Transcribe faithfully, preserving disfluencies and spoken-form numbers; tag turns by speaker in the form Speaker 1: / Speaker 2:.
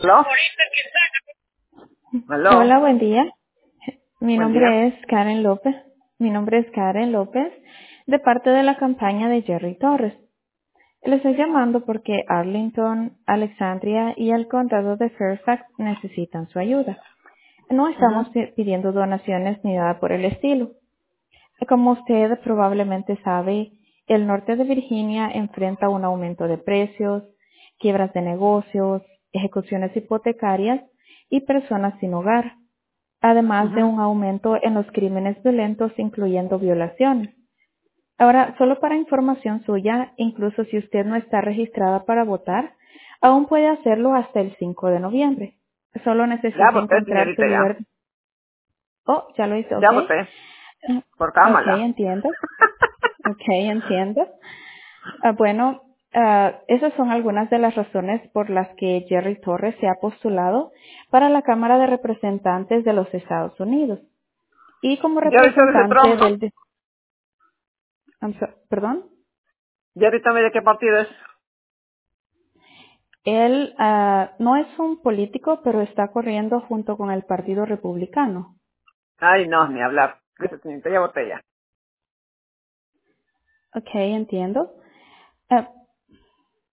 Speaker 1: ¿Aló? ¿Aló?
Speaker 2: Hola, buen día. Mi
Speaker 1: Buen día.
Speaker 2: nombre es Karen López. Mi nombre es Karen López, de parte de la campaña de Jerry Torres. Le estoy llamando porque Arlington, Alexandria y el condado de Fairfax necesitan su ayuda. No estamos
Speaker 1: Ujú.
Speaker 2: pi- pidiendo donaciones ni nada por el estilo. Como usted probablemente sabe, el norte de Virginia enfrenta un aumento de precios, quiebras de negocios, ejecuciones hipotecarias y personas sin hogar, además de
Speaker 1: Ujú.
Speaker 2: un aumento en los crímenes violentos, incluyendo violaciones. Ahora, solo para información suya, incluso si usted no está registrada para votar, aún puede hacerlo hasta el cinco de noviembre. Solo
Speaker 1: Ya
Speaker 2: necesita
Speaker 1: voté,
Speaker 2: encontrar su
Speaker 1: señorita, ya.
Speaker 2: lugar. Oh, ya lo hice,
Speaker 1: Ya
Speaker 2: ¿ok?
Speaker 1: voté.
Speaker 2: Ah,
Speaker 1: Por
Speaker 2: Ok,
Speaker 1: cámara.
Speaker 2: entiendo. Ok, entiendo. Ah, bueno, ah, esas son algunas de las razones por las que Jerry Torres se ha postulado para la Cámara de Representantes de los Estados Unidos. Y como
Speaker 1: Ya ahorita dice
Speaker 2: representante
Speaker 1: Trump, ¿no?
Speaker 2: del... dis- I'm so- perdón.
Speaker 1: Ya ahorita me de qué partido es.
Speaker 2: Él ah, no es un político, pero está corriendo junto con el Partido Republicano.
Speaker 1: Ay, no, ni hablar. Dice, señorita, ya voté ya.
Speaker 2: Ok, entiendo. Ah,